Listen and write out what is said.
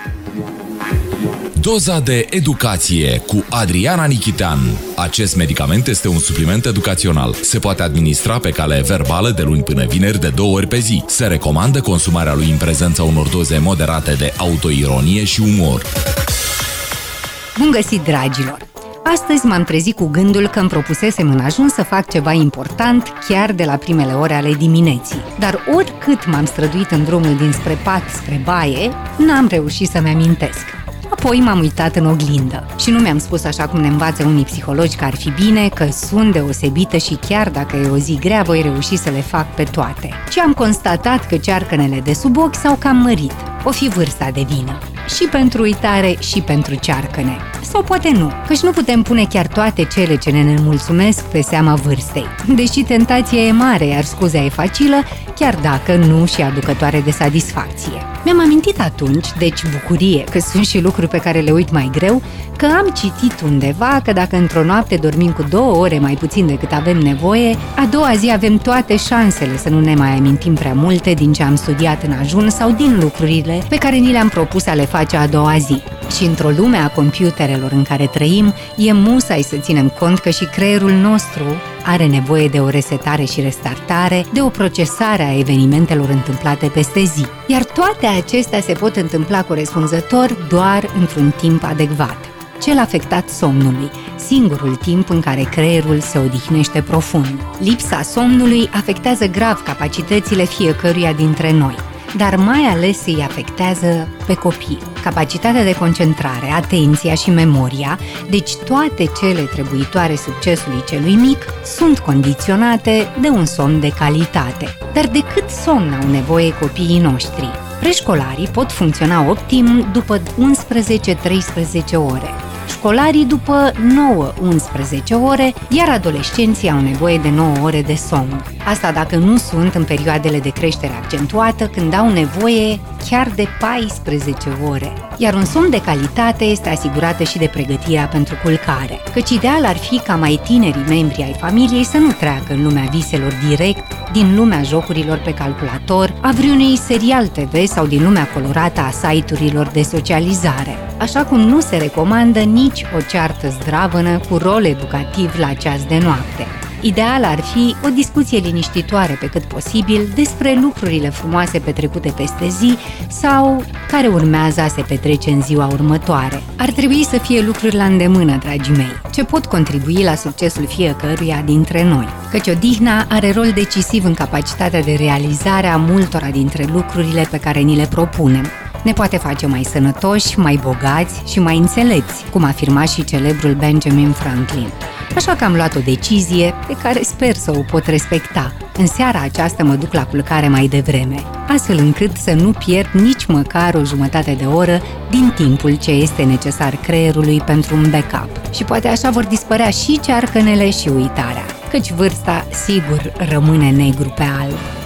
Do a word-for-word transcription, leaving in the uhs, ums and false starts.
Doza de educație cu Adriana Nichitean. Acest medicament este un supliment educațional. Se poate administra pe cale verbală de luni până vineri de două ori pe zi. Se recomandă consumarea lui în prezența unor doze moderate de autoironie și umor. Bun găsit, dragilor! Astăzi m-am trezit cu gândul că îmi propusesem în ajuns să fac ceva important chiar de la primele ore ale dimineții. Dar oricât m-am străduit în drumul dinspre pat spre baie, n-am reușit să-mi amintesc. Apoi m-am uitat în oglindă și nu mi-am spus, așa cum ne învață unii psihologi, că ar fi bine, că sunt deosebită și chiar dacă e o zi grea, voi reuși să le fac pe toate. Și am constatat că cearcănele de sub ochi s-au cam mărit. O fi vârsta de vină. Și pentru uitare și pentru cearcăne. Sau poate nu, căci nu putem pune chiar toate cele ce ne nemulțumesc pe seama vârstei. Deși tentația e mare, iar scuza e facilă, chiar dacă nu și aducătoare de satisfacție. Mi-am amintit atunci, deci bucurie, că sunt și lucruri pe care le uit mai greu, că am citit undeva că dacă într-o noapte dormim cu două ore mai puțin decât avem nevoie, a doua zi avem toate șansele să nu ne mai amintim prea multe din ce am studiat în ajun sau din lucrurile pe care ni le-am propus a le face a doua zi. Și într-o lume a computerelor în care trăim, e musai să ținem cont că și creierul nostru are nevoie de o resetare și restartare, de o procesare a evenimentelor întâmplate peste zi. Iar toate acestea se pot întâmpla corespunzător doar într-un timp adecvat, cel afectat somnului, singurul timp în care creierul se odihnește profund. Lipsa somnului afectează grav capacitățile fiecăruia dintre noi, dar mai ales îi afectează pe copii. Capacitatea de concentrare, atenția și memoria, deci toate cele trebuitoare succesului celui mic, sunt condiționate de un somn de calitate. Dar de cât somn au nevoie copiii noștri? Preșcolarii pot funcționa optim după unsprezece treisprezece ore, școlarii după nouă unsprezece ore, iar adolescenții au nevoie de nouă ore de somn. Asta dacă nu sunt în perioadele de creștere accentuată, când au nevoie chiar de paisprezece ore. Iar un somn de calitate este asigurată și de pregătirea pentru culcare, căci ideal ar fi ca mai tinerii membri ai familiei să nu treacă în lumea viselor direct din lumea jocurilor pe calculator, a vreunui serial T V sau din lumea colorată a site-urilor de socializare. Așa cum nu se recomandă nici o ceartă zdravănă cu rol educativ la ceas de noapte. Ideal ar fi o discuție liniștitoare pe cât posibil despre lucrurile frumoase petrecute peste zi sau care urmează a se petrece în ziua următoare. Ar trebui să fie lucruri la îndemână, dragii mei, ce pot contribui la succesul fiecăruia dintre noi, căci odihna are rol decisiv în capacitatea de realizare a multora dintre lucrurile pe care ni le propunem. Ne poate face mai sănătoși, mai bogați și mai înțelepți, cum afirma și celebrul Benjamin Franklin. Așa că am luat o decizie pe care sper să o pot respecta. În seara aceasta mă duc la culcare mai devreme, astfel încât să nu pierd nici măcar o jumătate de oră din timpul ce este necesar creierului pentru un backup. Și poate așa vor dispărea și cearcănele și uitarea, căci vârsta sigur rămâne negru pe alb.